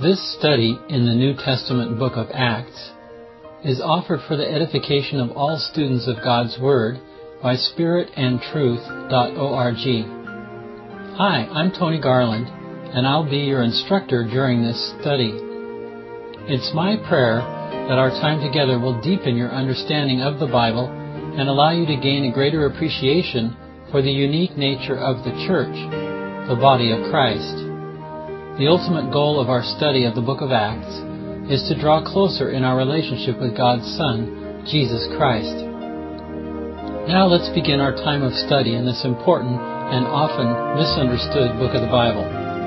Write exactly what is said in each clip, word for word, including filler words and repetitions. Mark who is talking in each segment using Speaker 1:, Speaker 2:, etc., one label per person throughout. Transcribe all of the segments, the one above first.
Speaker 1: This study in the New Testament book of Acts is offered for the edification of all students of God's Word by spirit and truth dot org. Hi, I'm Tony Garland, and I'll be your instructor during this study. It's my prayer that our time together will deepen your understanding of the Bible and allow you to gain a greater appreciation for the unique nature of the church, the body of Christ. The ultimate goal of our study of the book of Acts is to draw closer in our relationship with God's Son, Jesus Christ. Now let's begin our time of study in this important and often misunderstood book of the Bible.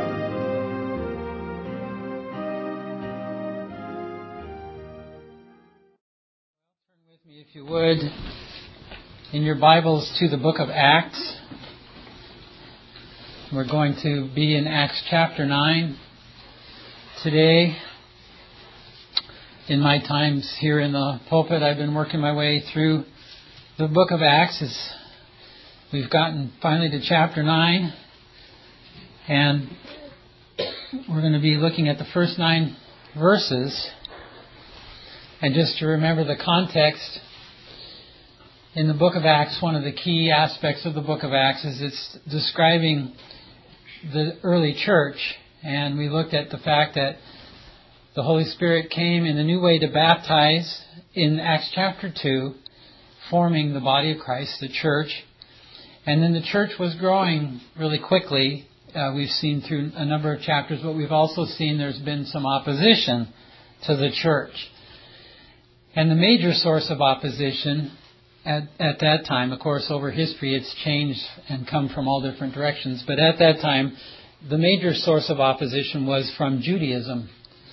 Speaker 1: Turn with me, if you would, in your Bibles to the book of Acts. We're going to be in Acts chapter nine today. In my times here in the pulpit, I've been working my way through the book of Acts. As we've gotten finally to chapter nine, and we're going to be looking at the first nine verses. And just to remember the context, in the book of Acts, one of the key aspects of the book of Acts is it's describing the early church, and we looked at the fact that the Holy Spirit came in a new way to baptize in Acts chapter two, forming the body of Christ, the church. And then the church was growing really quickly. Uh, we've seen through a number of chapters, but we've also seen there's been some opposition to the church. And the major source of opposition At, at that time, of course, over history, it's changed and come from all different directions. But at that time, the major source of opposition was from Judaism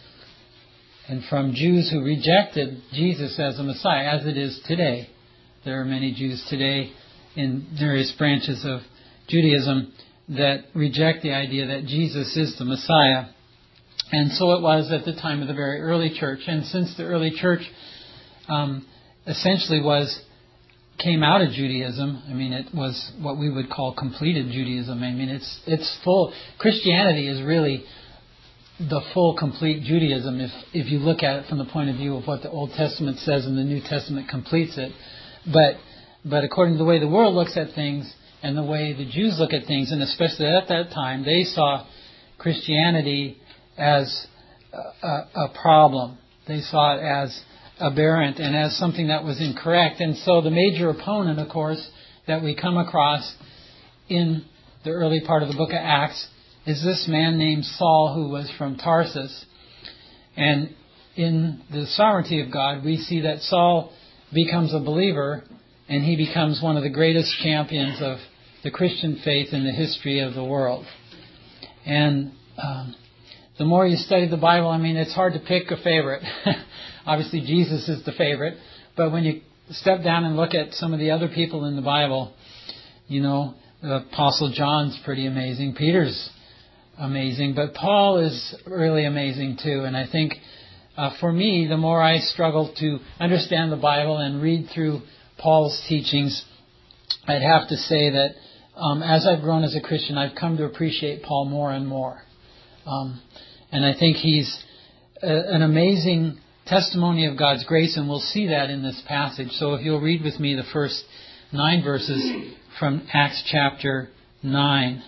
Speaker 1: and from Jews who rejected Jesus as a Messiah, as it is today. There are many Jews today in various branches of Judaism that reject the idea that Jesus is the Messiah. And so it was at the time of the very early church. And since the early church um, essentially was came out of Judaism. I mean, it was what we would call completed Judaism. I mean, it's it's full. Christianity is really the full, complete Judaism if if you look at it from the point of view of what the Old Testament says and the New Testament completes it. But but according to the way the world looks at things and the way the Jews look at things, and especially at that time, they saw Christianity as a, a, a problem. They saw it as aberrant and as something that was incorrect. And so the major opponent, of course, that we come across in the early part of the book of Acts is this man named Saul, who was from Tarsus. And in the sovereignty of God, we see that Saul becomes a believer, and he becomes one of the greatest champions of the Christian faith in the history of the world. And um, the more you study the Bible, I mean, it's hard to pick a favorite. Obviously, Jesus is the favorite. But when you step down and look at some of the other people in the Bible, you know, the Apostle John's pretty amazing. Peter's amazing. But Paul is really amazing too. And I think uh, for me, the more I struggle to understand the Bible and read through Paul's teachings, I'd have to say that um, as I've grown as a Christian, I've come to appreciate Paul more and more. Um, and I think he's a, an amazing testimony of God's grace, and we'll see that in this passage. So if you'll read with me the first nine verses from Acts chapter nine.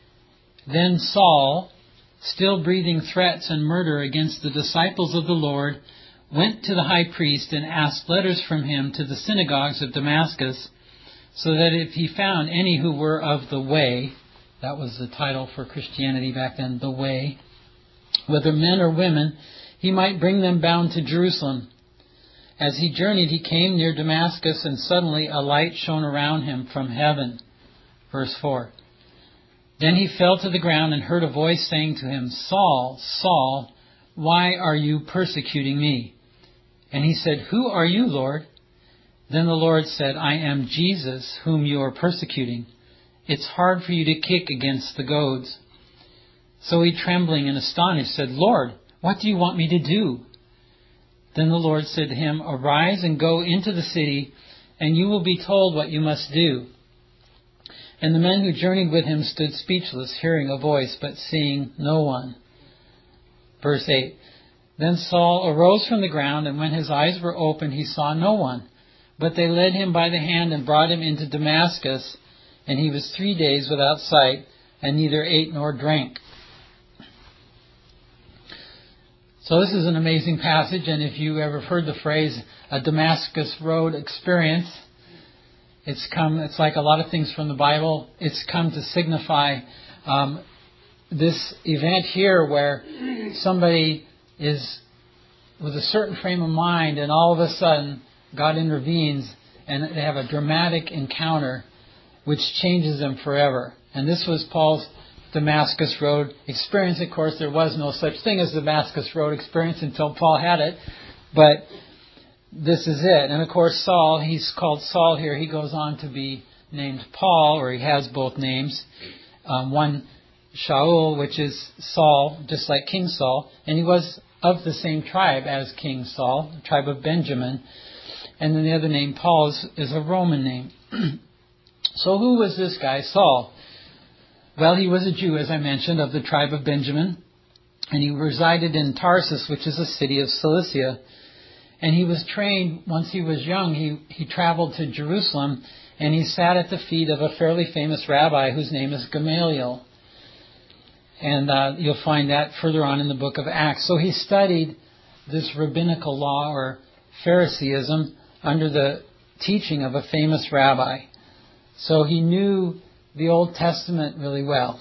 Speaker 1: Then Saul, still breathing threats and murder against the disciples of the Lord, went to the high priest and asked letters from him to the synagogues of Damascus, so that if he found any who were of the way, that was the title for Christianity back then, the way, whether men or women, he might bring them bound to Jerusalem. As he journeyed, he came near Damascus, and suddenly a light shone around him from heaven. Verse four. Then he fell to the ground and heard a voice saying to him, Saul, Saul, why are you persecuting me? And he said, Who are you, Lord? Then the Lord said, I am Jesus, whom you are persecuting. It's hard for you to kick against the goads. So he, trembling and astonished, said, Lord, what do you want me to do? Then the Lord said to him, Arise and go into the city, and you will be told what you must do. And the men who journeyed with him stood speechless, hearing a voice, but seeing no one. Verse eight. Then Saul arose from the ground, and when his eyes were opened, he saw no one. But they led him by the hand and brought him into Damascus, and he was three days without sight, and neither ate nor drank. So this is an amazing passage, and if you ever heard the phrase, a Damascus Road experience, it's come. It's like a lot of things from the Bible. It's come to signify um, this event here where somebody is with a certain frame of mind, and all of a sudden God intervenes, and they have a dramatic encounter which changes them forever. And this was Paul's Damascus Road experience. Of course, there was no such thing as Damascus Road experience until Paul had it, but this is it. And of course, Saul, he's called Saul here. He goes on to be named Paul, or he has both names. Um, one, Shaul, which is Saul, just like King Saul, and he was of the same tribe as King Saul, the tribe of Benjamin. And then the other name, Paul, is, is a Roman name. So who was this guy, Saul? Well, he was a Jew, as I mentioned, of the tribe of Benjamin, and he resided in Tarsus, which is a city of Cilicia. And he was trained, once he was young, he, he traveled to Jerusalem, and he sat at the feet of a fairly famous rabbi whose name is Gamaliel. And uh, you'll find that further on in the book of Acts. So he studied this rabbinical law, or Phariseeism, under the teaching of a famous rabbi. So he knew the Old Testament really well.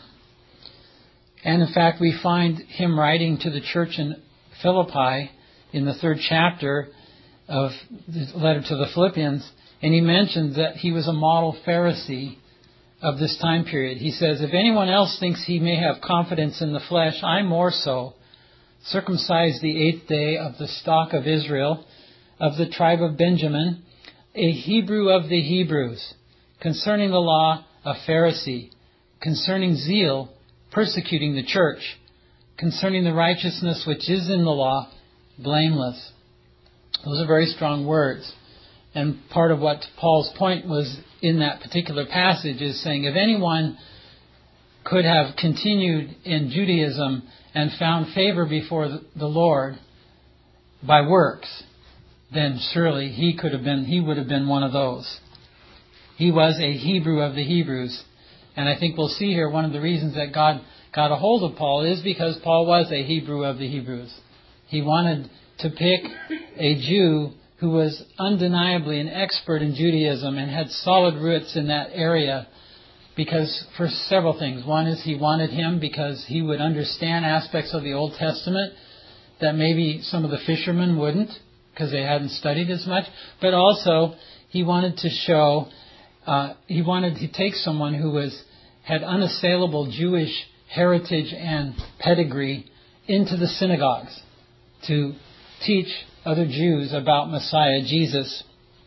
Speaker 1: And in fact, we find him writing to the church in Philippi in the third chapter of the letter to the Philippians, and he mentions that he was a model Pharisee of this time period. He says, if anyone else thinks he may have confidence in the flesh, I more so, circumcised the eighth day, of the stock of Israel, of the tribe of Benjamin, a Hebrew of the Hebrews, concerning the law, a Pharisee, concerning zeal, persecuting the church, concerning the righteousness which is in the law, blameless. Those are very strong words. And part of what Paul's point was in that particular passage is saying, if anyone could have continued in Judaism and found favor before the Lord by works, then surely he could have been, he would have been one of those. He was a Hebrew of the Hebrews. And I think we'll see here one of the reasons that God got a hold of Paul is because Paul was a Hebrew of the Hebrews. He wanted to pick a Jew who was undeniably an expert in Judaism and had solid roots in that area because for several things. One is he wanted him because he would understand aspects of the Old Testament that maybe some of the fishermen wouldn't because they hadn't studied as much. But also he wanted to show, uh, he wanted to take someone who was had unassailable Jewish heritage and pedigree into the synagogues to teach other Jews about Messiah, Jesus.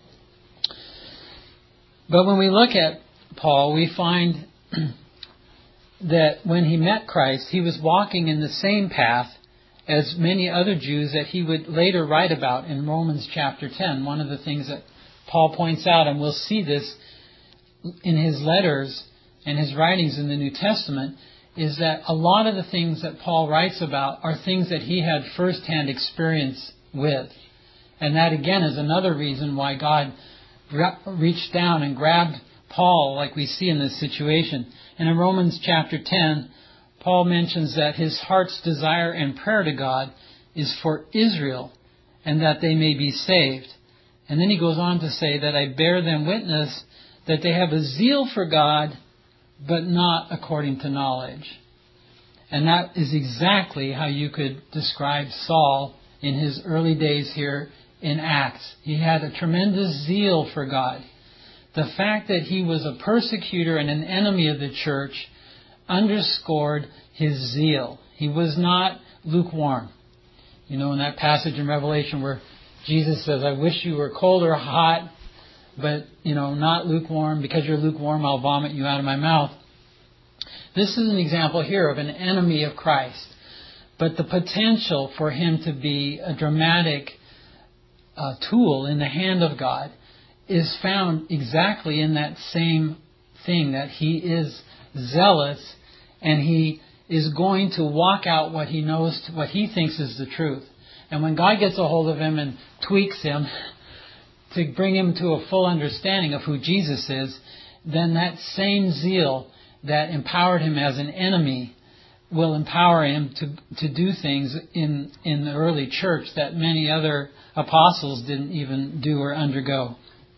Speaker 1: But when we look at Paul, we find that when he met Christ, he was walking in the same path as many other Jews that he would later write about in Romans chapter ten. One of the things that Paul points out, and we'll see this in his letters and his writings in the New Testament, is that a lot of the things that Paul writes about are things that he had first-hand experience with. And that again is another reason why God reached down and grabbed Paul like we see in this situation. And in Romans chapter ten, Paul mentions that his heart's desire and prayer to God is for Israel and that they may be saved. And then he goes on to say that I bear them witness that they have a zeal for God, but not according to knowledge. And that is exactly how you could describe Saul in his early days here in Acts. He had a tremendous zeal for God. The fact that he was a persecutor and an enemy of the church underscored his zeal. He was not lukewarm. You know, in that passage in Revelation where Jesus says, I wish you were cold or hot, but, you know, not lukewarm. Because you're lukewarm, I'll vomit you out of my mouth. This is an example here of an enemy of Christ. But the potential for him to be a dramatic uh, tool in the hand of God is found exactly in that same thing, that he is zealous and he is going to walk out what he knows, what he thinks is the truth. And when God gets a hold of him and tweaks him to bring him to a full understanding of who Jesus is, then that same zeal that empowered him as an enemy will empower him to, to do things in, in the early church that many other apostles didn't even do or undergo.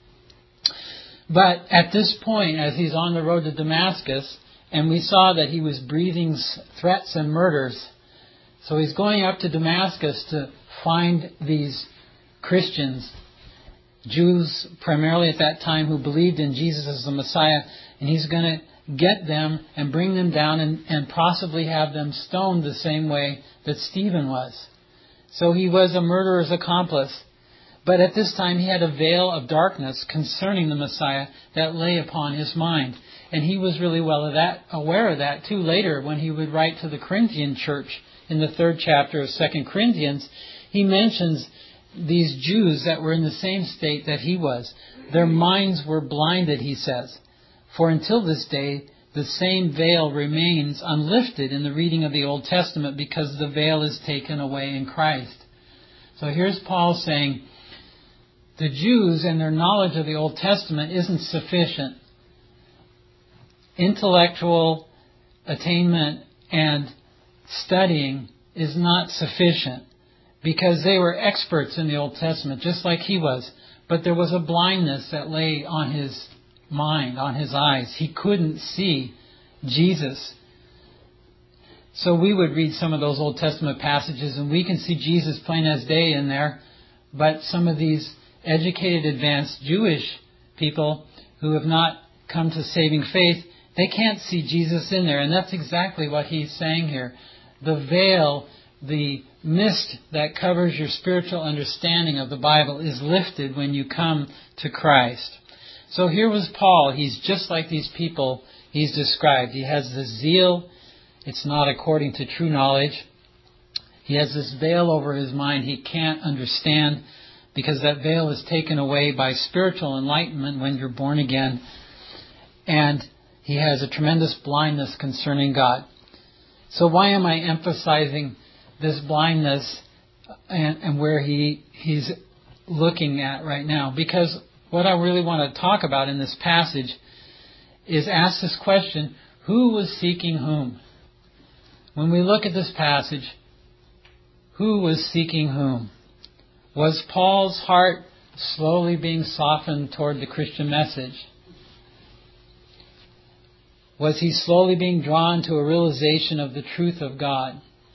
Speaker 1: But at this point, as he's on the road to Damascus, and we saw that he was breathing threats and murders, so he's going up to Damascus to find these Christians, Jews primarily at that time, who believed in Jesus as the Messiah, and he's going to get them and bring them down and, and possibly have them stoned the same way that Stephen was. So he was a murderer's accomplice. But at this time he had a veil of darkness concerning the Messiah that lay upon his mind. And he was really well of that, aware of that too later when he would write to the Corinthian church in the third chapter of Second Corinthians. He mentions these Jews that were in the same state that he was. Their minds were blinded, he says. For until this day, the same veil remains unlifted in the reading of the Old Testament because the veil is taken away in Christ. So here's Paul saying, the Jews and their knowledge of the Old Testament isn't sufficient. Intellectual attainment and studying is not sufficient because they were experts in the Old Testament, just like he was. But there was a blindness that lay on his mind, on his eyes. He couldn't see Jesus. So we would read some of those Old Testament passages and we can see Jesus plain as day in there. But some of these educated, advanced Jewish people who have not come to saving faith, they can't see Jesus in there. And that's exactly what he's saying here. The veil, the mist that covers your spiritual understanding of the Bible is lifted when you come to Christ. So here was Paul. He's just like these people he's described. He has this zeal. It's not according to true knowledge. He has this veil over his mind he can't understand because that veil is taken away by spiritual enlightenment when you're born again. And he has a tremendous blindness concerning God. So why am I emphasizing this blindness and, and where he he's looking at right now? Because what I really want to talk about in this passage is ask this question, who was seeking whom? When we look at this passage, who was seeking whom? Was Paul's heart slowly being softened toward the Christian message? Was he slowly being drawn to a realization of the truth of God?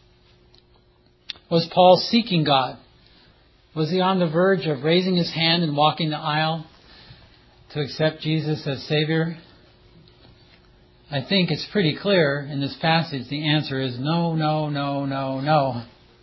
Speaker 1: Was Paul seeking God? Was he on the verge of raising his hand and walking the aisle to accept Jesus as Savior? I think it's pretty clear in this passage the answer is no, no, no, no, no.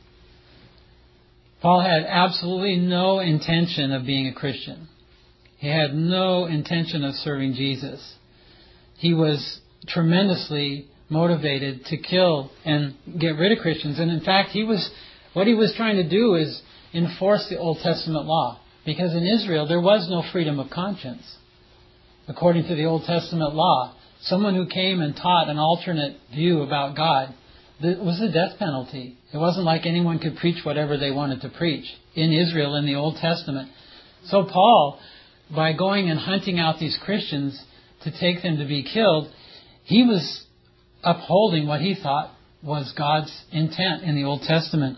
Speaker 1: Paul had absolutely no intention of being a Christian. He had no intention of serving Jesus. He was tremendously motivated to kill and get rid of Christians. And in fact, he was what he was trying to do is enforce the Old Testament law. Because in Israel, there was no freedom of conscience. According to the Old Testament law, someone who came and taught an alternate view about God, it was a death penalty. It wasn't like anyone could preach whatever they wanted to preach in Israel in the Old Testament. So Paul, by going and hunting out these Christians to take them to be killed, he was upholding what he thought was God's intent in the Old Testament.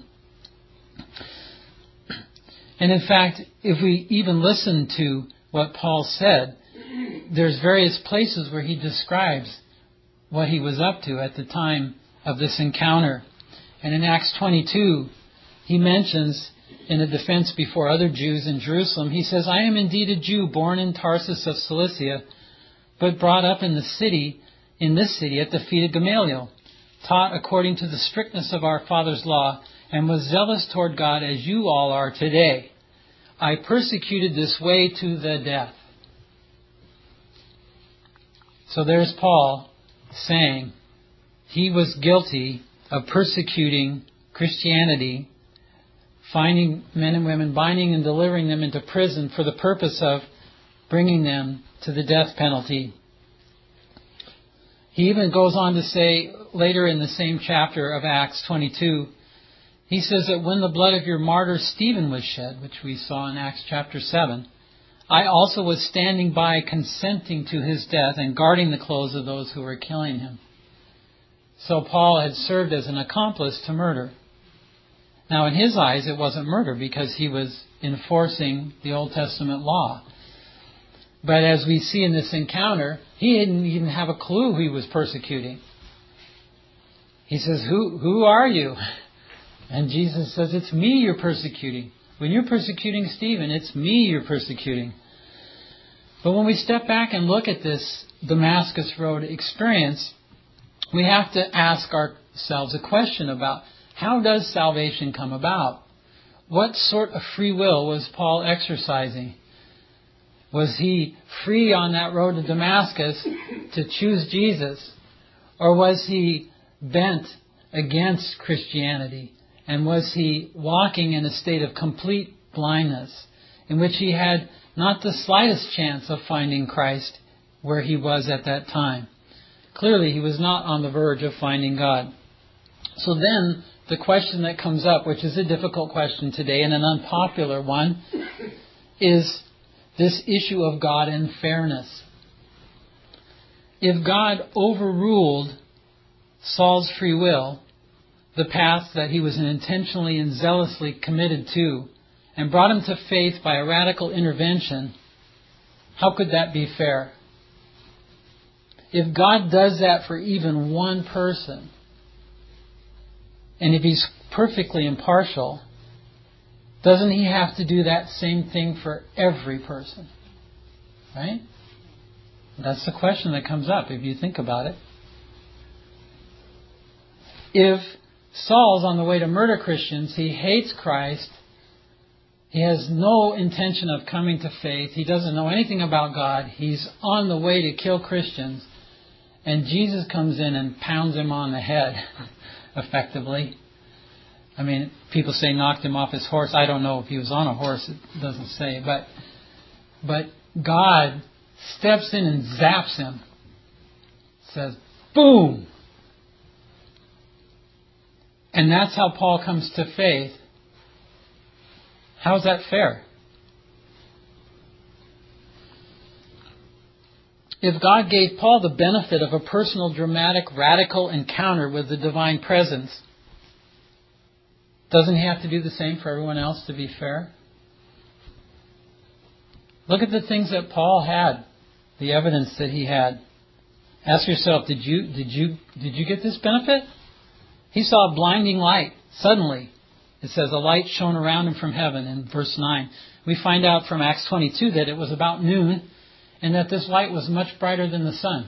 Speaker 1: And in fact, if we even listen to what Paul said, there's various places where he describes what he was up to at the time of this encounter. And in Acts twenty-two, he mentions in a defense before other Jews in Jerusalem, he says, I am indeed a Jew born in Tarsus of Cilicia, but brought up in the city, in this city at the feet of Gamaliel, taught according to the strictness of our father's law, and was zealous toward God as you all are today. I persecuted this way to the death. So there's Paul saying he was guilty of persecuting Christianity, finding men and women, binding and delivering them into prison for the purpose of bringing them to the death penalty. He even goes on to say later in the same chapter of Acts twenty-two, he says that when the blood of your martyr Stephen was shed, which we saw in Acts chapter seven, I also was standing by consenting to his death and guarding the clothes of those who were killing him. So Paul had served as an accomplice to murder. Now in his eyes it wasn't murder because he was enforcing the Old Testament law. But as we see in this encounter, he didn't even have a clue who he was persecuting. He says, who, who are you? And Jesus says, it's me you're persecuting. When you're persecuting Stephen, it's me you're persecuting. But when we step back and look at this Damascus Road experience, we have to ask ourselves a question about how does salvation come about? What sort of free will was Paul exercising? Was he free on that road to Damascus to choose Jesus? Or was he bent against Christianity? And was he walking in a state of complete blindness in which he had not the slightest chance of finding Christ where he was at that time? Clearly, he was not on the verge of finding God. So then, the question that comes up, which is a difficult question today and an unpopular one, is this issue of God and fairness. If God overruled Saul's free will, the path that he was intentionally and zealously committed to, and brought him to faith by a radical intervention, how could that be fair? If God does that for even one person, and if He's perfectly impartial, doesn't He have to do that same thing for every person? Right? That's the question that comes up if you think about it. If Saul's on the way to murder Christians, he hates Christ, he has no intention of coming to faith, he doesn't know anything about God, he's on the way to kill Christians, and Jesus comes in and pounds him on the head, effectively. I mean, people say knocked him off his horse. I don't know if he was on a horse, it doesn't say, but but God steps in and zaps him. Says, boom! And that's how Paul comes to faith. How's that fair? If God gave Paul the benefit of a personal, dramatic, radical encounter with the divine presence, doesn't He have to do the same for everyone else to be fair? Look at the things that Paul had, the evidence that he had. Ask yourself, did you did you did you get this benefit? He saw a blinding light. Suddenly, it says a light shone around him from heaven in verse nine. We find out from Acts twenty-two that it was about noon and that this light was much brighter than the sun.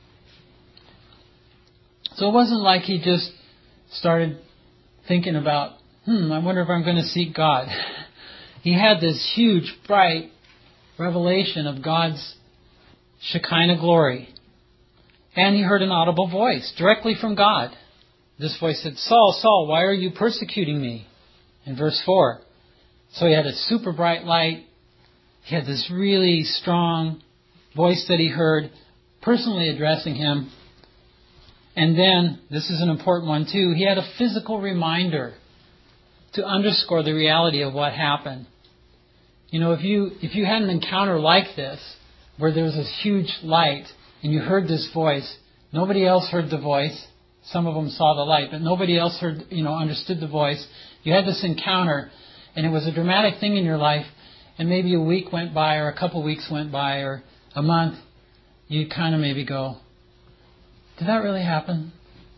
Speaker 1: So it wasn't like he just started thinking about, hmm, I wonder if I'm going to seek God. He had this huge, bright revelation of God's Shekinah glory. And he heard an audible voice directly from God. This voice said, Saul, Saul, why are you persecuting me? In verse four. So he had a super bright light. He had this really strong voice that he heard, personally addressing him. And then, this is an important one too, he had a physical reminder to underscore the reality of what happened. You know, if you if you had an encounter like this, where there was this huge light, and you heard this voice, nobody else heard the voice. Some of them saw the light, but nobody else heard, you know, understood the voice. You had this encounter, and it was a dramatic thing in your life, and maybe a week went by, or a couple weeks went by, or a month. You kind of maybe go, did that really happen?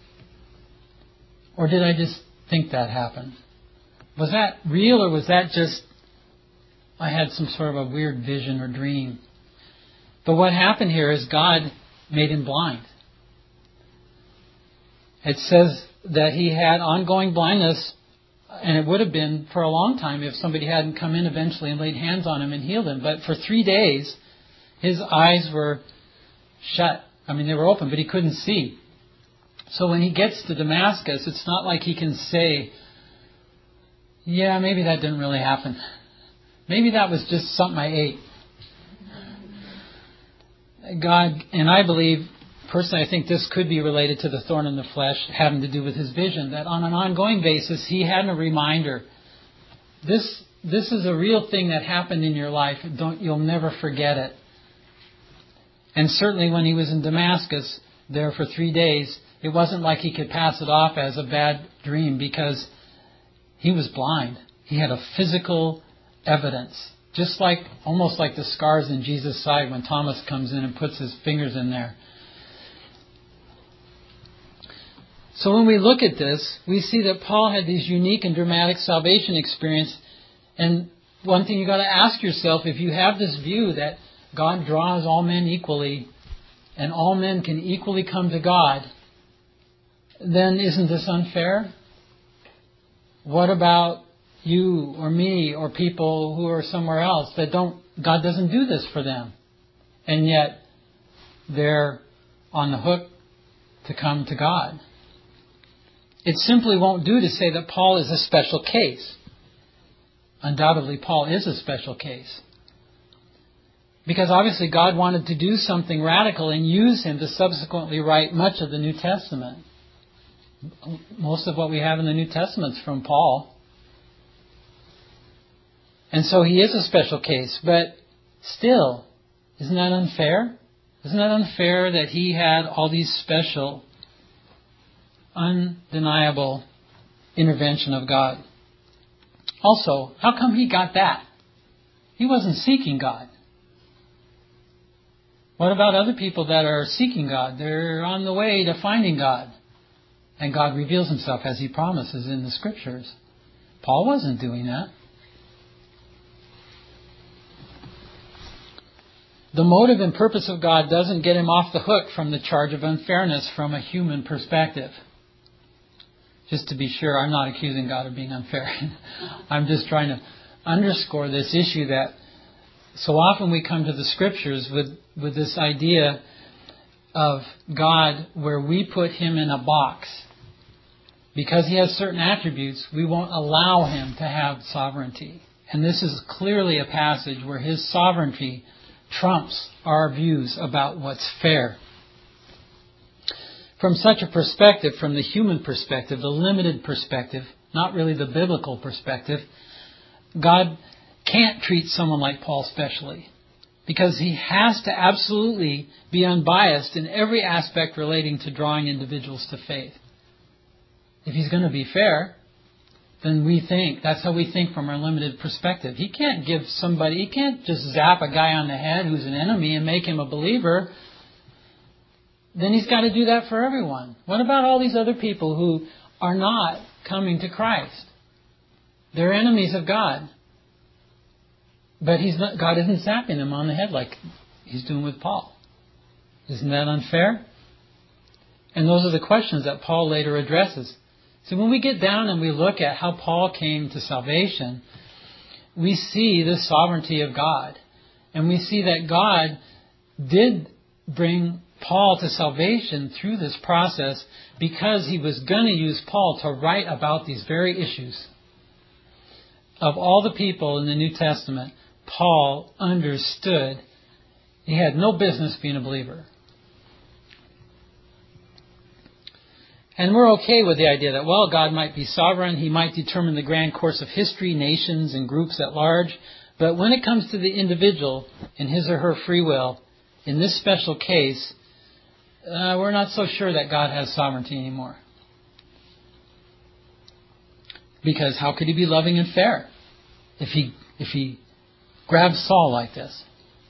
Speaker 1: Or did I just think that happened? Was that real, or was that just, I had some sort of a weird vision or dream? But what happened here is God made him blind. It says that he had ongoing blindness, and it would have been for a long time if somebody hadn't come in eventually and laid hands on him and healed him. But for three days, his eyes were shut. I mean, they were open, but he couldn't see. So when he gets to Damascus, it's not like he can say, yeah, maybe that didn't really happen. Maybe that was just something I ate. God, and I believe personally, I think this could be related to the thorn in the flesh, having to do with his vision, that on an ongoing basis, he had a reminder. This, this is a real thing that happened in your life. Don't, you'll never forget it. And certainly when he was in Damascus there for three days, it wasn't like he could pass it off as a bad dream, because he was blind. He had a physical evidence. Just like, almost like the scars in Jesus' side when Thomas comes in and puts his fingers in there. So when we look at this, we see that Paul had these unique and dramatic salvation experience. And one thing you've got to ask yourself, if you have this view that God draws all men equally, and all men can equally come to God, then isn't this unfair? What about you or me or people who are somewhere else that don't, God doesn't do this for them, and yet they're on the hook to come to God? It simply won't do to say that Paul is a special case. Undoubtedly, Paul is a special case. Because obviously God wanted to do something radical and use him to subsequently write much of the New Testament. Most of what we have in the New Testament is from Paul. And so he is a special case. But still, isn't that unfair? Isn't that unfair that he had all these special, undeniable intervention of God? Also, how come he got that? He wasn't seeking God. What about other people that are seeking God? They're on the way to finding God. And God reveals himself as he promises in the Scriptures. Paul wasn't doing that. The motive and purpose of God doesn't get him off the hook from the charge of unfairness from a human perspective. Just to be sure, I'm not accusing God of being unfair. I'm just trying to underscore this issue that so often we come to the Scriptures with, with this idea of God where we put him in a box. Because he has certain attributes, we won't allow him to have sovereignty. And this is clearly a passage where his sovereignty trumps our views about what's fair. From such a perspective, from the human perspective, the limited perspective, not really the biblical perspective, God can't treat someone like Paul specially, because he has to absolutely be unbiased in every aspect relating to drawing individuals to faith. If he's going to be fair, then we think, that's how we think from our limited perspective. He can't give somebody, he can't just zap a guy on the head who's an enemy and make him a believer. Then he's got to do that for everyone. What about all these other people who are not coming to Christ? They're enemies of God. But he's not, God isn't zapping them on the head like he's doing with Paul. Isn't that unfair? And those are the questions that Paul later addresses. So when we get down and we look at how Paul came to salvation, we see the sovereignty of God. And we see that God did bring Paul to salvation through this process because he was going to use Paul to write about these very issues. Of all the people in the New Testament, Paul understood he had no business being a believer. And we're okay with the idea that, well, God might be sovereign. He might determine the grand course of history, nations, and groups at large. But when it comes to the individual and his or her free will, in this special case, uh, we're not so sure that God has sovereignty anymore. Because how could he be loving and fair if he if he grabs Saul like this?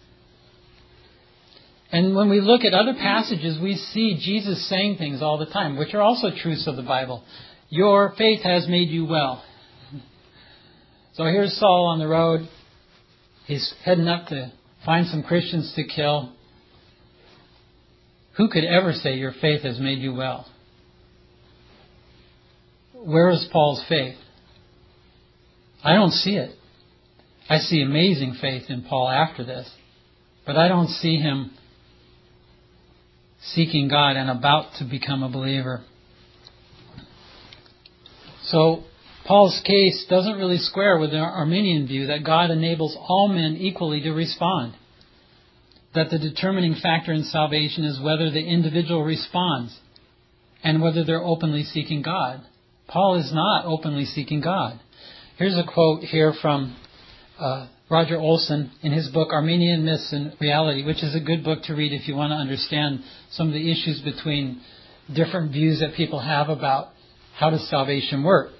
Speaker 1: And when we look at other passages, we see Jesus saying things all the time, which are also truths of the Bible. Your faith has made you well. So here's Saul on the road. He's heading up to find some Christians to kill. Who could ever say your faith has made you well? Where is Paul's faith? I don't see it. I see amazing faith in Paul after this. But I don't see him seeking God and about to become a believer. So Paul's case doesn't really square with the Arminian view that God enables all men equally to respond. that the determining factor in salvation is whether the individual responds and whether they're openly seeking God. Paul is not openly seeking God. Here's a quote here from uh, Roger Olson in his book Armenian Myths and Reality, which is a good book to read if you want to understand some of the issues between different views that people have about how does salvation work.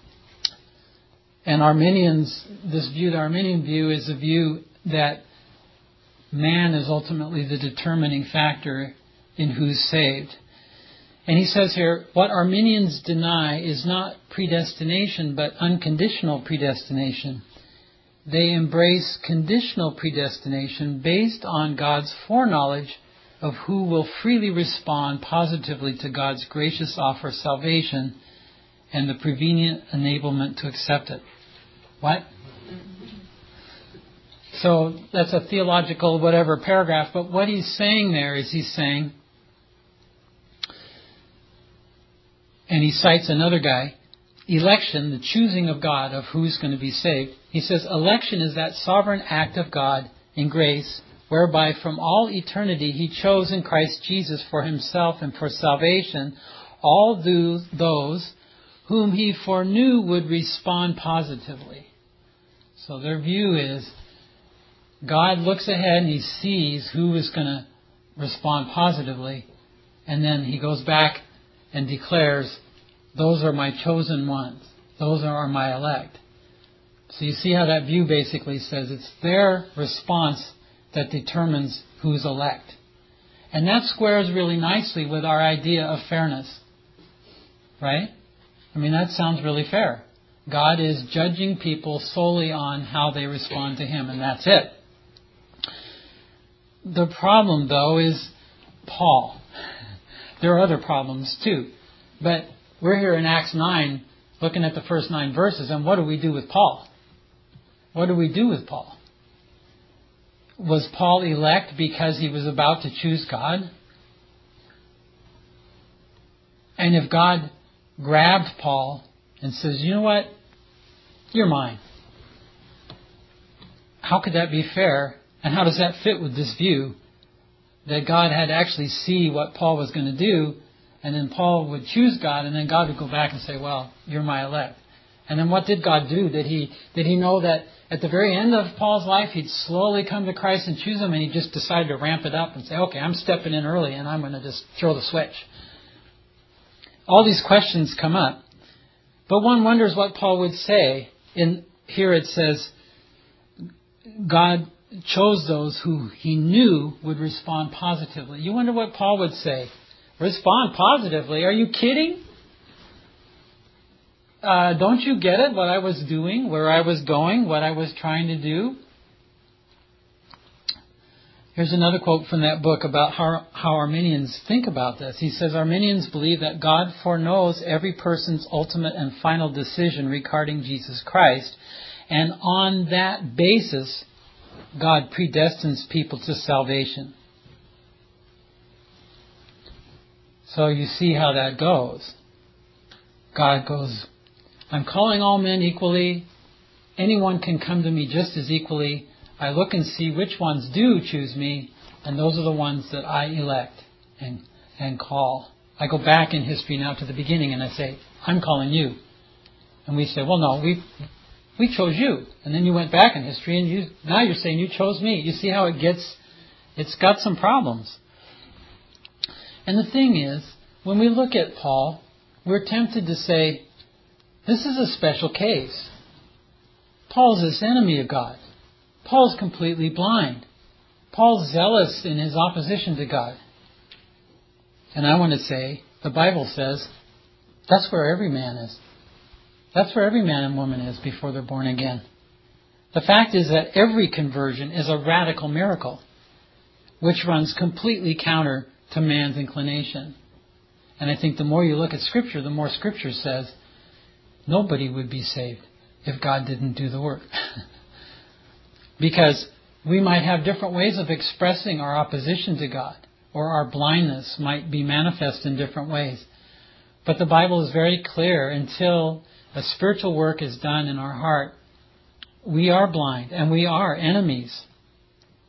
Speaker 1: And Arminians, this view, the Arminian view, is a view that man is ultimately the determining factor in who's saved. And he says here, what Arminians deny is not predestination, but unconditional predestination. They embrace conditional predestination based on God's foreknowledge of who will freely respond positively to God's gracious offer of salvation and the prevenient enablement to accept it. What? So that's a theological whatever paragraph, but what he's saying there is he's saying, and he cites another guy, election, the choosing of God of who's going to be saved. He says, election is that sovereign act of God in grace, whereby from all eternity He chose in Christ Jesus for Himself and for salvation all those whom He foreknew would respond positively. So their view is, God looks ahead and He sees who is going to respond positively, and then He goes back and declares, those are my chosen ones. Those are my elect. So you see how that view basically says it's their response that determines who's elect. And that squares really nicely with our idea of fairness. Right? I mean, that sounds really fair. God is judging people solely on how they respond to Him, and that's it. The problem, though, is Paul. There are other problems, too. But we're here in Acts nine, looking at the first nine verses, and what do we do with Paul? What do we do with Paul? Was Paul elect because he was about to choose God? And if God grabbed Paul and says, you know what? You're mine. How could that be fair? And how does that fit with this view that God had to actually see what Paul was going to do, and then Paul would choose God, and then God would go back and say, well, you're my elect. And then what did God do? Did he did he know that at the very end of Paul's life, he'd slowly come to Christ and choose him, and he just decided to ramp it up and say, okay, I'm stepping in early, and I'm going to just throw the switch? All these questions come up. But one wonders what Paul would say. In here it says, God chose those who He knew would respond positively. You wonder what Paul would say. Respond positively? Are you kidding? Uh, don't you get it, what I was doing, where I was going, what I was trying to do? Here's another quote from that book about how, how Arminians think about this. He says, Arminians believe that God foreknows every person's ultimate and final decision regarding Jesus Christ, and on that basis, God predestines people to salvation. So you see how that goes. God goes, I'm calling all men equally. Anyone can come to me just as equally. I look and see which ones do choose me, and those are the ones that I elect and and call. I go back in history now to the beginning and I say, I'm calling you. And we say, well, no, we we chose you. And then you went back in history and you now you're saying you chose me. You see how it gets, it's got some problems. And the thing is, when we look at Paul, we're tempted to say, this is a special case. Paul's this enemy of God. Paul's completely blind. Paul's zealous in his opposition to God. And I want to say, the Bible says, that's where every man is. That's where every man and woman is before they're born again. The fact is that every conversion is a radical miracle, which runs completely counter to man's inclination. And I think the more you look at Scripture, the more Scripture says, nobody would be saved if God didn't do the work. Because we might have different ways of expressing our opposition to God, or our blindness might be manifest in different ways. But the Bible is very clear, until a spiritual work is done in our heart, we are blind and we are enemies.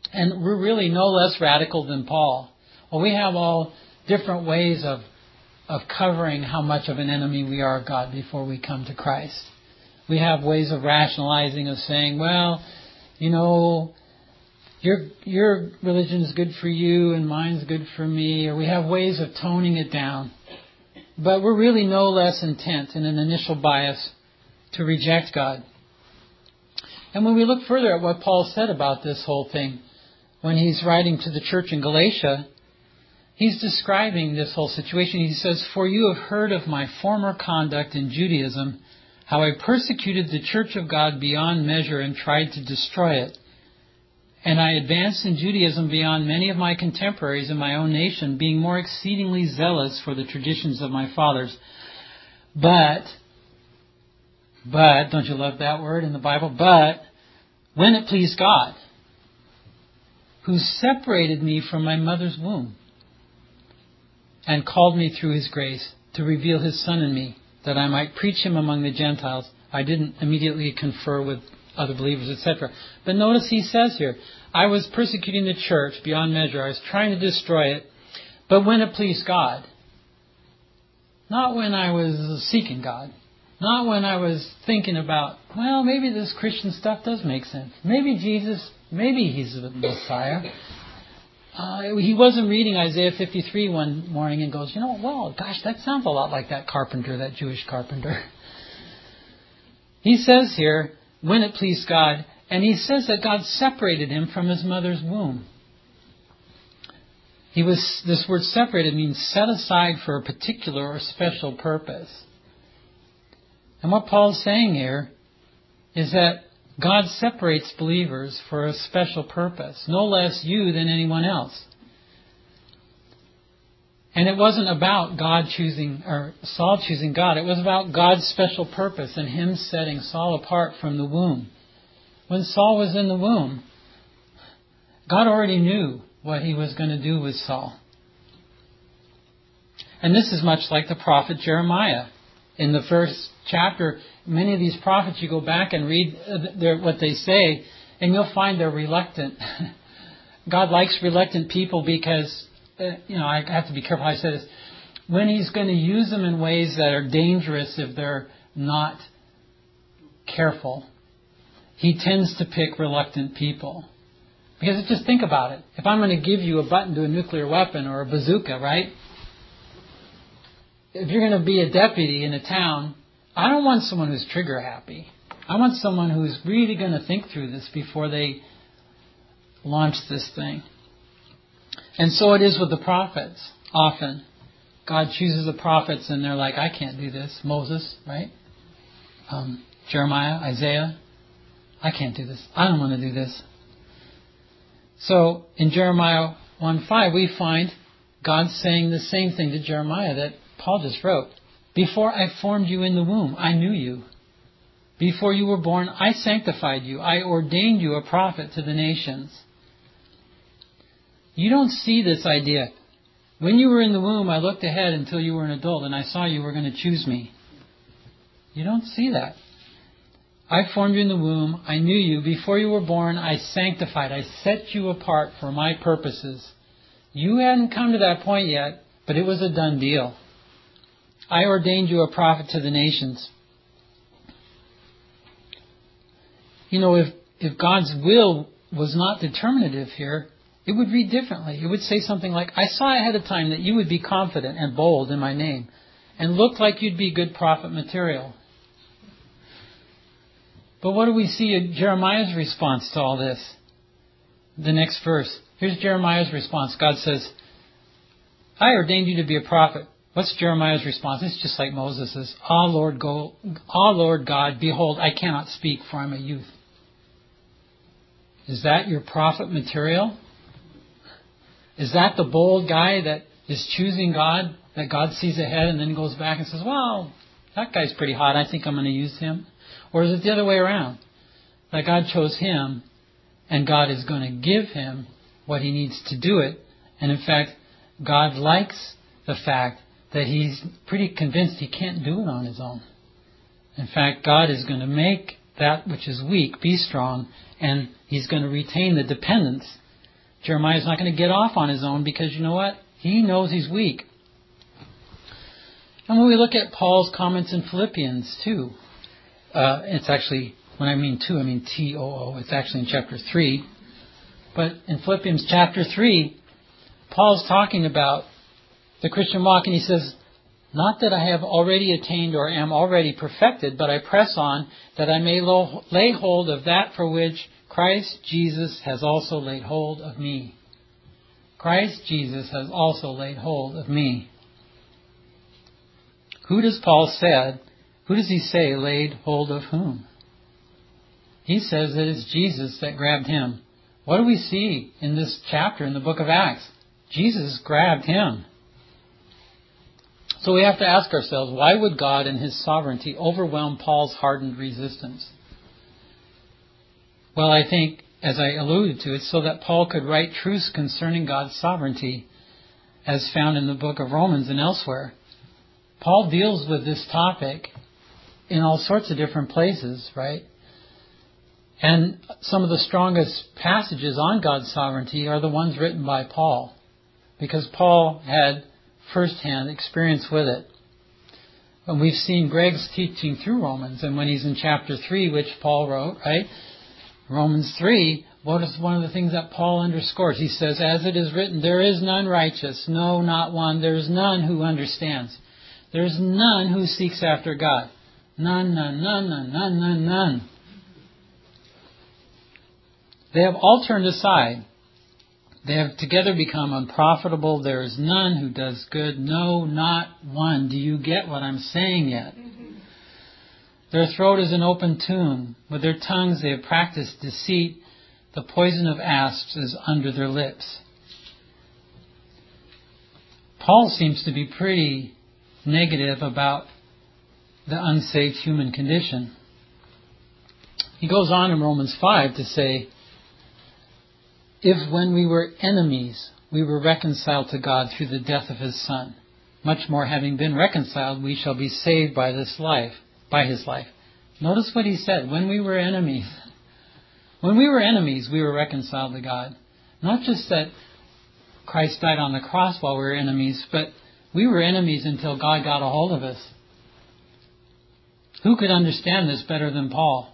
Speaker 1: And we're really no less radical than Paul. Well, we have all different ways of of covering how much of an enemy we are of God before we come to Christ. We have ways of rationalizing, of saying, well, you know, your your religion is good for you and mine's good for me. Or we have ways of toning it down. But we're really no less intent in an initial bias to reject God. And when we look further at what Paul said about this whole thing, when he's writing to the church in Galatia, he's describing this whole situation. He says, "For you have heard of my former conduct in Judaism, how I persecuted the church of God beyond measure and tried to destroy it. And I advanced in Judaism beyond many of my contemporaries in my own nation, being more exceedingly zealous for the traditions of my fathers. But, but, don't you love that word in the Bible? But, when it pleased God, who separated me from my mother's womb, and called me through His grace to reveal His Son in me, that I might preach Him among the Gentiles." I didn't immediately confer with other believers, et cetera. But notice he says here, I was persecuting the church beyond measure. I was trying to destroy it. But when it pleased God. Not when I was seeking God. Not when I was thinking about, well, maybe this Christian stuff does make sense. Maybe Jesus, maybe He's the Messiah. Uh, he wasn't reading Isaiah fifty-three one morning and goes, you know, well, gosh, that sounds a lot like that carpenter, that Jewish carpenter. He says here, when it pleased God, and he says that God separated him from his mother's womb. He was, this word separated means set aside for a particular or special purpose. And what Paul's saying here is that God separates believers for a special purpose, no less you than anyone else. And it wasn't about God choosing, or Saul choosing God. It was about God's special purpose and Him setting Saul apart from the womb. When Saul was in the womb, God already knew what He was going to do with Saul. And this is much like the prophet Jeremiah. In the first chapter, many of these prophets, you go back and read their, what they say, and you'll find they're reluctant. God likes reluctant people because, uh, you know, I have to be careful how I say this. When He's going to use them in ways that are dangerous if they're not careful, He tends to pick reluctant people. Because just think about it. If I'm going to give you a button to a nuclear weapon or a bazooka, right? If you're going to be a deputy in a town, I don't want someone who's trigger happy. I want someone who's really going to think through this before they launch this thing. And so it is with the prophets. Often, God chooses the prophets and they're like, I can't do this. Moses, right? Um, Jeremiah, Isaiah. I can't do this. I don't want to do this. So in Jeremiah one five, we find God saying the same thing to Jeremiah that Paul just wrote. Before I formed you in the womb, I knew you. Before you were born, I sanctified you. I ordained you a prophet to the nations. You don't see this idea. When you were in the womb, I looked ahead until you were an adult and I saw you were going to choose me. You don't see that. I formed you in the womb. I knew you. Before you were born, I sanctified. I set you apart for my purposes. You hadn't come to that point yet, but it was a done deal. I ordained you a prophet to the nations. You know, if, if God's will was not determinative here, it would read differently. It would say something like, I saw ahead of time that you would be confident and bold in my name and look like you'd be good prophet material. But what do we see in Jeremiah's response to all this? The next verse. Here's Jeremiah's response. God says, I ordained you to be a prophet. What's Jeremiah's response? It's just like Moses's. Ah, Lord, go, ah, Lord God, behold, I cannot speak, for I'm a youth. Is that your prophet material? Is that the bold guy that is choosing God, that God sees ahead and then goes back and says, well, that guy's pretty hot, I think I'm going to use him? Or is it the other way around? That God chose him and God is going to give him what he needs to do it. And in fact, God likes the fact that he's pretty convinced he can't do it on his own. In fact, God is going to make that which is weak be strong, and he's going to retain the dependence Jeremiah's not going to get off on his own because you know what? He knows he's weak. And when we look at Paul's comments in Philippians two, uh, it's actually, when I mean two, I mean T O O. It's actually in chapter three. But in Philippians chapter three, Paul's talking about the Christian walk, and he says, not that I have already attained or am already perfected, but I press on that I may lo- lay hold of that for which Christ Jesus has also laid hold of me. Christ Jesus has also laid hold of me. Who does Paul said, who does he say laid hold of whom? He says that it's Jesus that grabbed him. What do we see in this chapter in the book of Acts? Jesus grabbed him. So we have to ask ourselves, why would God in His sovereignty overwhelm Paul's hardened resistance? Well, I think, as I alluded to, it's so that Paul could write truths concerning God's sovereignty, as found in the book of Romans and elsewhere. Paul deals with this topic in all sorts of different places, right? And some of the strongest passages on God's sovereignty are the ones written by Paul, because Paul had first-hand experience with it. And we've seen Greg's teaching through Romans, and when he's in chapter three, which Paul wrote, right? Romans three, what is one of the things that Paul underscores? He says, as it is written, there is none righteous, no, not one. There is none who understands. There is none who seeks after God. None, none, none, none, none, none, none. They have all turned aside. They have together become unprofitable. There is none who does good. No, not one. Do you get what I'm saying yet? Their throat is an open tomb. With their tongues they have practiced deceit. The poison of asps is under their lips. Paul seems to be pretty negative about the unsaved human condition. He goes on in Romans five to say, if when we were enemies, we were reconciled to God through the death of His Son, much more having been reconciled, we shall be saved by this life, by His life. Notice what he said, when we were enemies. When we were enemies, we were reconciled to God. Not just that Christ died on the cross while we were enemies, but we were enemies until God got a hold of us. Who could understand this better than Paul?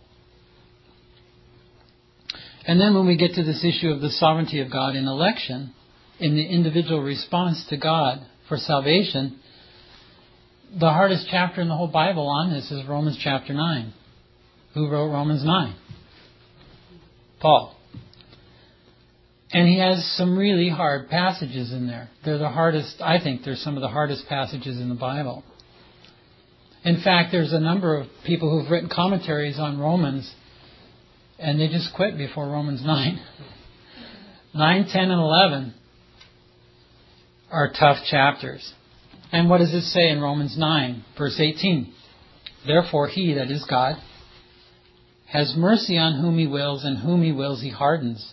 Speaker 1: And then when we get to this issue of the sovereignty of God in election, in the individual response to God for salvation, the hardest chapter in the whole Bible on this is Romans chapter nine. Who wrote Romans nine? Paul. And he has some really hard passages in there. They're the hardest, I think they're some of the hardest passages in the Bible. In fact, there's a number of people who've written commentaries on Romans, and they just quit before Romans nine. nine, ten, and eleven are tough chapters. And what does it say in Romans nine, verse eighteen? Therefore He, that is God, has mercy on whom He wills, and whom He wills He hardens.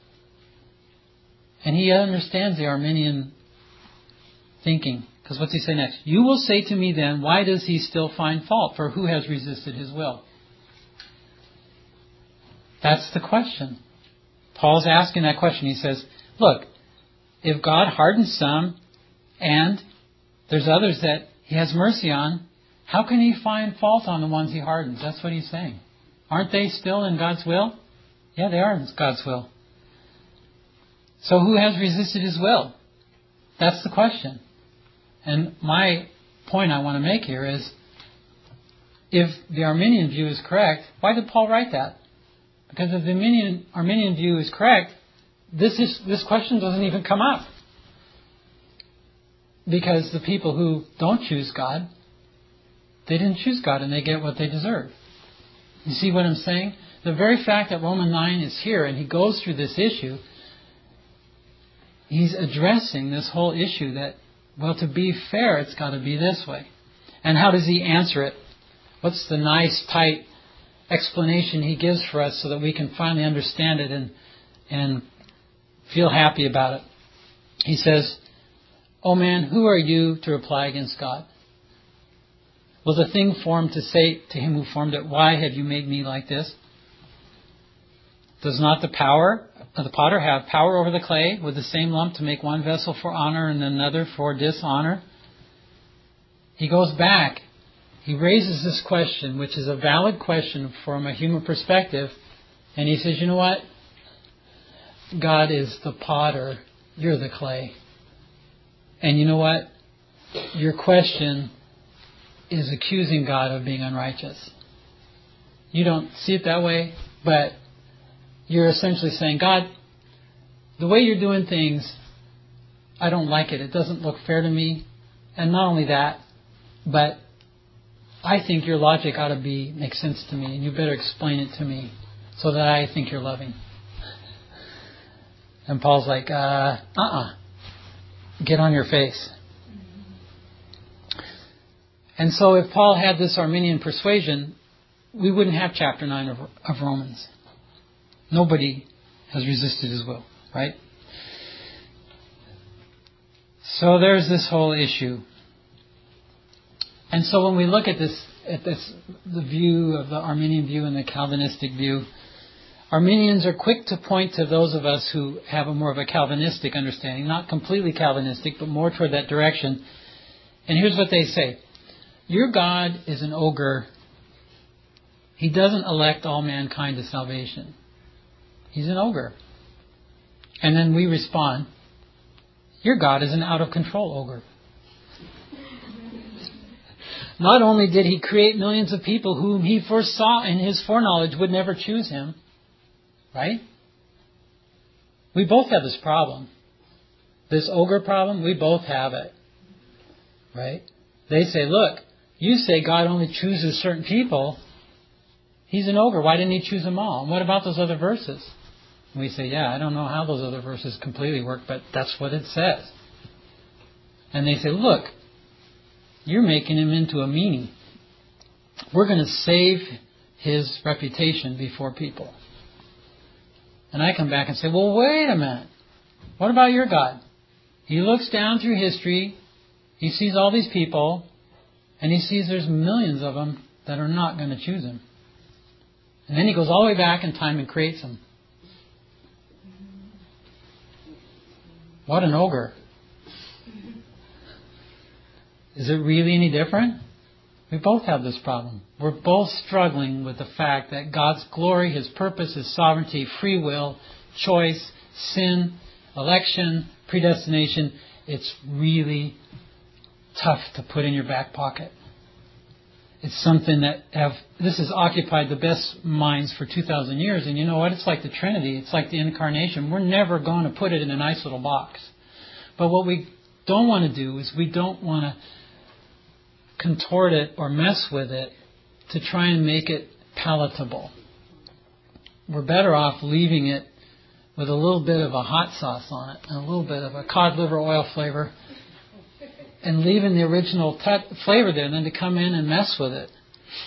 Speaker 1: And he understands the Arminian thinking. Because what's he say next? You will say to me then, why does He still find fault? For who has resisted His will? That's the question. Paul's asking that question. He says, look, if God hardens some and there's others that He has mercy on, how can He find fault on the ones He hardens? That's what he's saying. Aren't they still in God's will? Yeah, they are in God's will. So who has resisted His will? That's the question. And my point I want to make here is, if the Arminian view is correct, why did Paul write that? Because if the Arminian, Arminian view is correct, this is, this question doesn't even come up. Because the people who don't choose God, they didn't choose God and they get what they deserve. You see what I'm saying? The very fact that Romans nine is here and he goes through this issue, he's addressing this whole issue that, well, to be fair, it's got to be this way. And how does he answer it? What's the nice, tight explanation he gives for us so that we can finally understand it and and feel happy about it? He says, "O man, who are you to reply against God? Was a thing formed to say to Him who formed it, why have you made me like this? Does not the power of the potter have power over the clay with the same lump to make one vessel for honor and another for dishonor? He goes back. He raises this question, which is a valid question from a human perspective. And he says, you know what? God is the potter. You're the clay. And you know what? Your question is accusing God of being unrighteous. You don't see it that way, but you're essentially saying, God, the way you're doing things, I don't like it. It doesn't look fair to me. And not only that, but I think your logic ought to be make sense to me, and you better explain it to me so that I think you're loving. And Paul's like, uh, uh-uh. Get on your face. And so if Paul had this Arminian persuasion, we wouldn't have chapter nine of, of Romans. Nobody has resisted his will, right? So there's this whole issue. And so when we look at this, at this, the view of the Arminian view and the Calvinistic view, Arminians are quick to point to those of us who have a more of a Calvinistic understanding, not completely Calvinistic, but more toward that direction. And here's what they say. Your God is an ogre. He doesn't elect all mankind to salvation. He's an ogre. And then we respond, your God is an out-of-control ogre. Not only did He create millions of people whom He foresaw in His foreknowledge would never choose Him, right? We both have this problem. This ogre problem, we both have it. Right? They say, look, you say God only chooses certain people. He's an ogre. Why didn't He choose them all? And what about those other verses? And we say, yeah, I don't know how those other verses completely work, but that's what it says. And they say, look, you're making Him into a meanie. We're going to save His reputation before people. And I come back and say, well, wait a minute. What about your God? He looks down through history. He sees all these people. And He sees there's millions of them that are not going to choose Him. And then He goes all the way back in time and creates them. What an ogre. Is it really any different? We both have this problem. We're both struggling with the fact that God's glory, His purpose, His sovereignty, free will, choice, sin, election, predestination, it's really tough to put in your back pocket. It's something that have this has occupied the best minds for two thousand years. And you know what? It's like the Trinity. It's like the Incarnation. We're never going to put it in a nice little box. But what we don't want to do is we don't want to contort it or mess with it to try and make it palatable. We're better off leaving it with a little bit of a hot sauce on it and a little bit of a cod liver oil flavor and leaving the original t- flavor there than to come in and mess with it.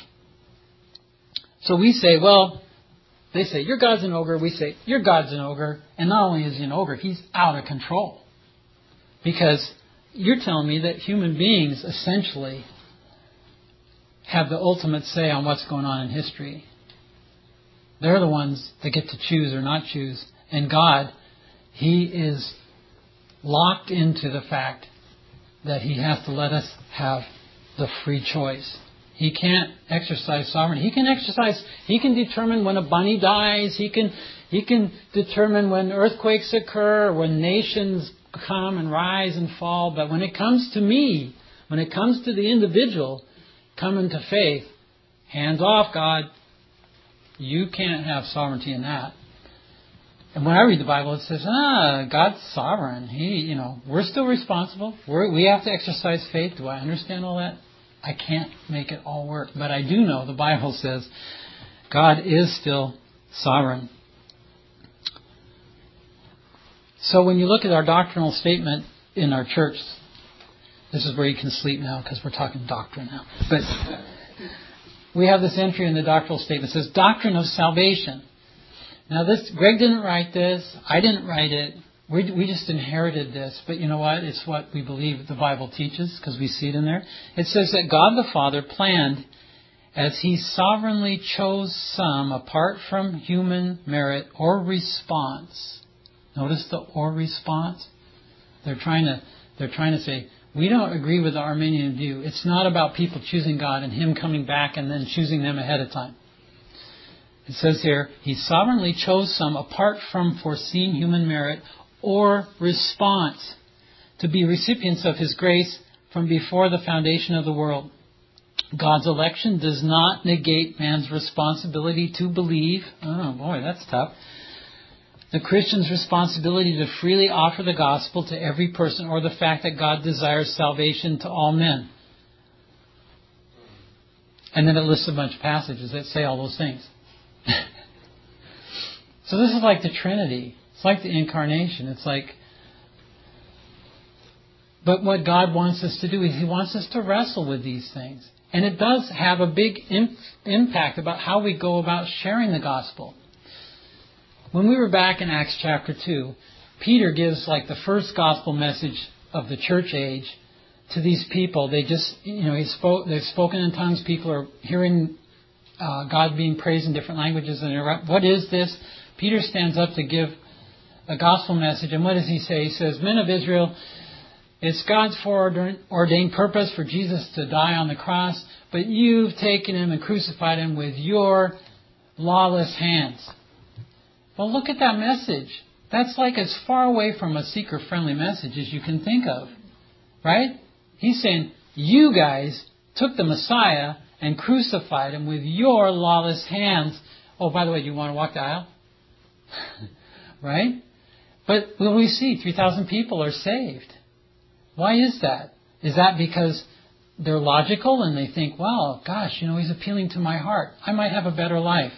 Speaker 1: So we say, well, they say, your God's an ogre. We say, your God's an ogre. And not only is He an ogre, He's out of control. Because you're telling me that human beings essentially have the ultimate say on what's going on in history. They're the ones that get to choose or not choose. And God, He is locked into the fact that He has to let us have the free choice. He can't exercise sovereignty. He can exercise, He can determine when a bunny dies. He can, He can determine when earthquakes occur, when nations come and rise and fall. But when it comes to me, when it comes to the individual coming to faith, hands off, God. You can't have sovereignty in that. And when I read the Bible, it says, ah, God's sovereign. He, you know, we're still responsible. We're, we have to exercise faith. Do I understand all that? I can't make it all work. But I do know the Bible says God is still sovereign. So when you look at our doctrinal statement in our church, this is where you can sleep now because we're talking doctrine now. But we have this entry in the doctrinal statement. It says, doctrine of salvation. Now this, Greg didn't write this. I didn't write it. We, we just inherited this. But you know what? It's what we believe the Bible teaches because we see it in there. It says that God the Father planned as He sovereignly chose some apart from human merit or response. Notice the or response. They're trying to they're trying to say, we don't agree with the Arminian view. It's not about people choosing God and Him coming back and then choosing them ahead of time. It says here, He sovereignly chose some apart from foreseen human merit or response to be recipients of His grace from before the foundation of the world. God's election does not negate man's responsibility to believe. Oh boy, that's tough. The Christian's responsibility to freely offer the gospel to every person, or the fact that God desires salvation to all men. And then it lists a bunch of passages that say all those things. So this is like the Trinity. It's like the Incarnation. It's like... But what God wants us to do is He wants us to wrestle with these things. And it does have a big imp- impact about how we go about sharing the gospel. When we were back in Acts chapter two, Peter gives like the first gospel message of the church age to these people. They just, you know, he spoke. They've spoken in tongues. People are hearing uh, God being praised in different languages. And they're, what is this? Peter stands up to give a gospel message. And what does he say? He says, "Men of Israel, it's God's foreordained purpose for Jesus to die on the cross, but you've taken Him and crucified Him with your lawless hands." Well, look at that message. That's like as far away from a seeker-friendly message as you can think of. Right? He's saying, you guys took the Messiah and crucified Him with your lawless hands. Oh, by the way, do you want to walk the aisle? Right? But what we see, three thousand people are saved. Why is that? Is that because they're logical and they think, well, gosh, you know, He's appealing to my heart. I might have a better life.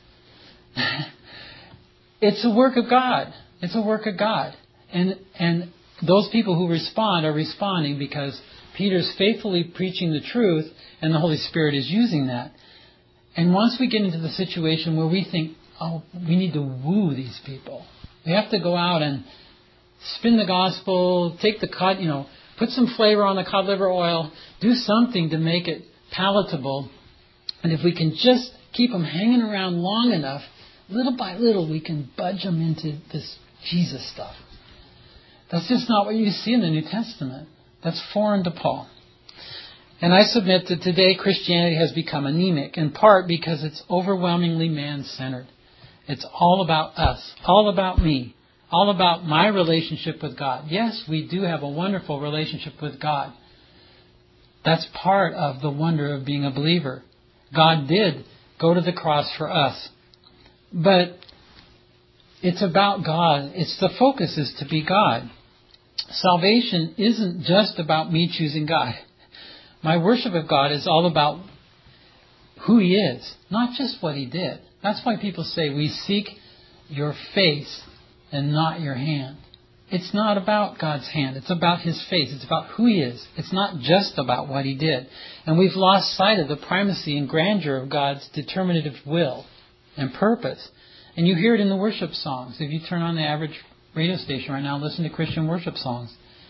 Speaker 1: It's a work of God. It's a work of God. And and those people who respond are responding because Peter's faithfully preaching the truth and the Holy Spirit is using that. And once we get into the situation where we think, oh, we need to woo these people. We have to go out and spin the gospel, take the cod, you know, put some flavor on the cod liver oil, do something to make it palatable. And if we can just keep them hanging around long enough, little by little, we can budge them into this Jesus stuff. That's just not what you see in the New Testament. That's foreign to Paul. And I submit that today Christianity has become anemic, in part because it's overwhelmingly man-centered. It's all about us, all about me, all about my relationship with God. Yes, we do have a wonderful relationship with God. That's part of the wonder of being a believer. God did go to the cross for us. But it's about God. It's the focus is to be God. Salvation isn't just about me choosing God. My worship of God is all about who He is, not just what He did. That's why people say we seek your face and not your hand. It's not about God's hand. It's about His face. It's about who He is. It's not just about what He did. And we've lost sight of the primacy and grandeur of God's determinative will and purpose. And you hear it in the worship songs. If you turn on the average radio station right now and listen to Christian worship songs.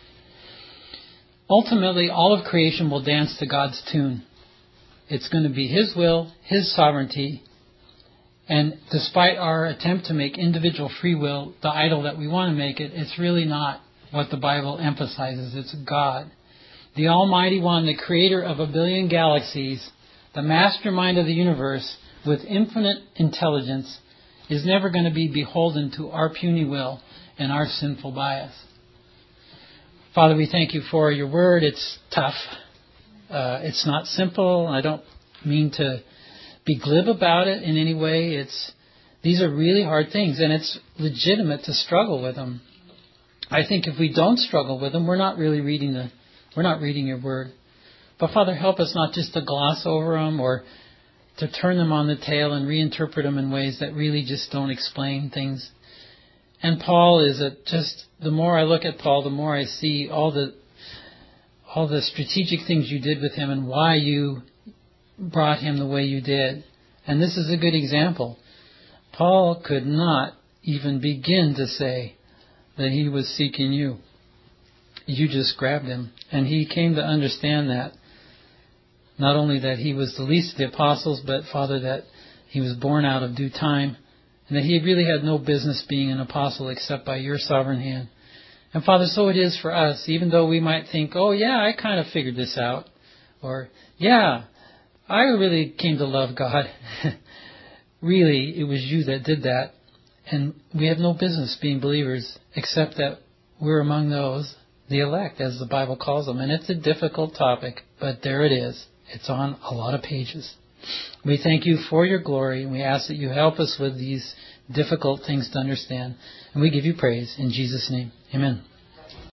Speaker 1: Ultimately, all of creation will dance to God's tune. It's going to be His will, His sovereignty. And despite our attempt to make individual free will the idol that we want to make it, it's really not what the Bible emphasizes. It's God. The Almighty One, the creator of a billion galaxies, the mastermind of the universe, with infinite intelligence, is never going to be beholden to our puny will and our sinful bias. Father, we thank You for Your Word. It's tough. Uh, it's not simple. I don't mean to be glib about it in any way. It's these are really hard things, and it's legitimate to struggle with them. I think if we don't struggle with them, we're not really reading the we're not reading Your Word. But Father, help us not just to gloss over them or to turn them on the tail and reinterpret them in ways that really just don't explain things. And Paul is a, just, the more I look at Paul, the more I see all the all the strategic things You did with him and why You brought him the way You did. And this is a good example. Paul could not even begin to say that he was seeking You. You just grabbed him. And he came to understand that. not only that he was the least of the apostles, but, Father, that he was born out of due time, and that he really had no business being an apostle except by your sovereign hand. And Father, so it is for us, even though we might think, oh yeah, I kind of figured this out, or yeah, I really came to love God. Really, it was you that did that, and we have no business being believers except that we're among those, the elect, as the Bible calls them. And it's a difficult topic, but there it is. It's on a lot of pages. We thank you for your glory, and we ask that you help us with these difficult things to understand. And we give you praise in Jesus' name. Amen.